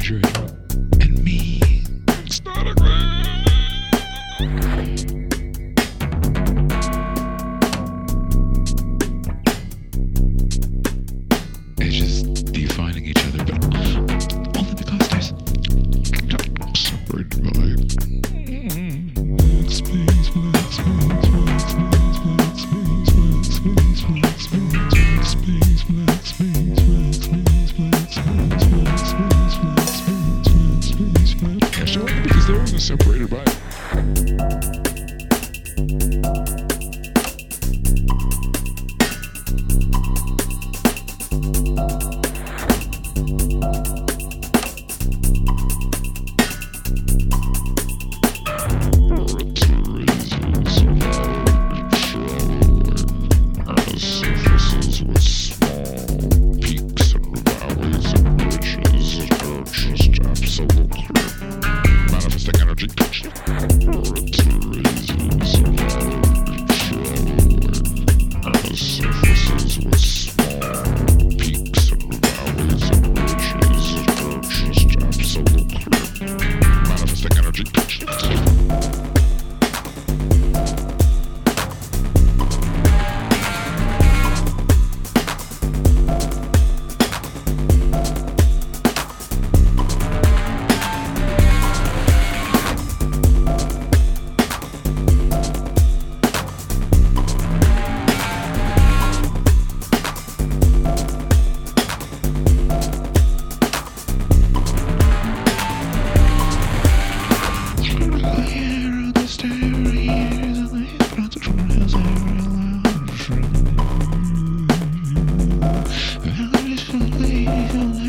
refrigerator and me. It's not a grand. It's just defining each other, but only because there's separated by space, black space, black space, black space, black space, black space, space, black space, black space, black space, black space, black space, black space, black. Yeah, so because they're only separated by. Feel